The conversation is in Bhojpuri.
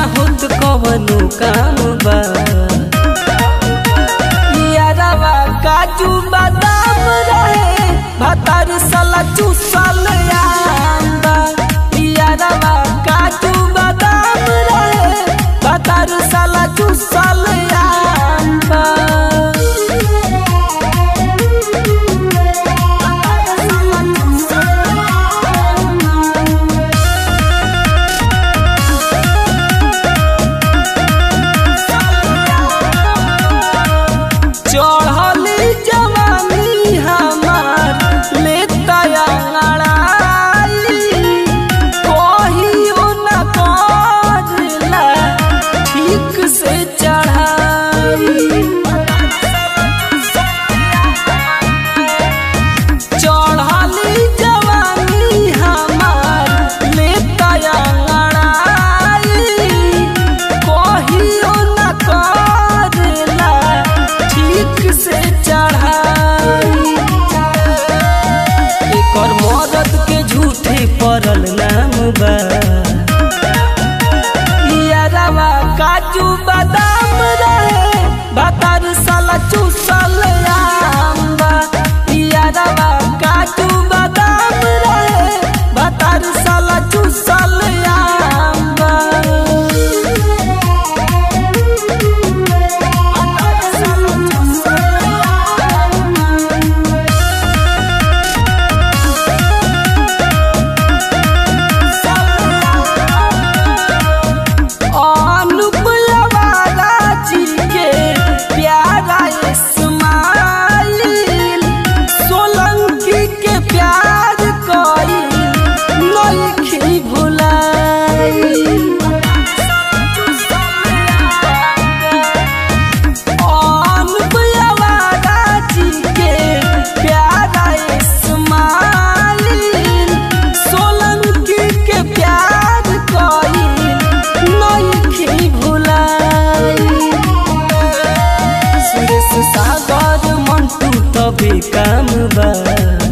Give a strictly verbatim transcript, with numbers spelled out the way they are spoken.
होत कवनो काम बा यारवा काजू बादाम रहे भतार साला चूसल आंबा यारवा काजू बादाम रहे भतार साला चूसल आंबा चढ़ली जवानी हमार लेता अंगड़ाई कहियो न करला ठीक से चढ़ाई चढ़ली जवानी हमार लेता अंगड़ाई कहियो न करला ठीक से चढ़ाई एकर मदद के झूठे पड़ल नाम बा यारवा काजू बादाम रहे भतार साला चूसल आंबा यारवा काजू बादाम रहे भतार साला चूसल आंबा सागर मंटू तबे काम बा।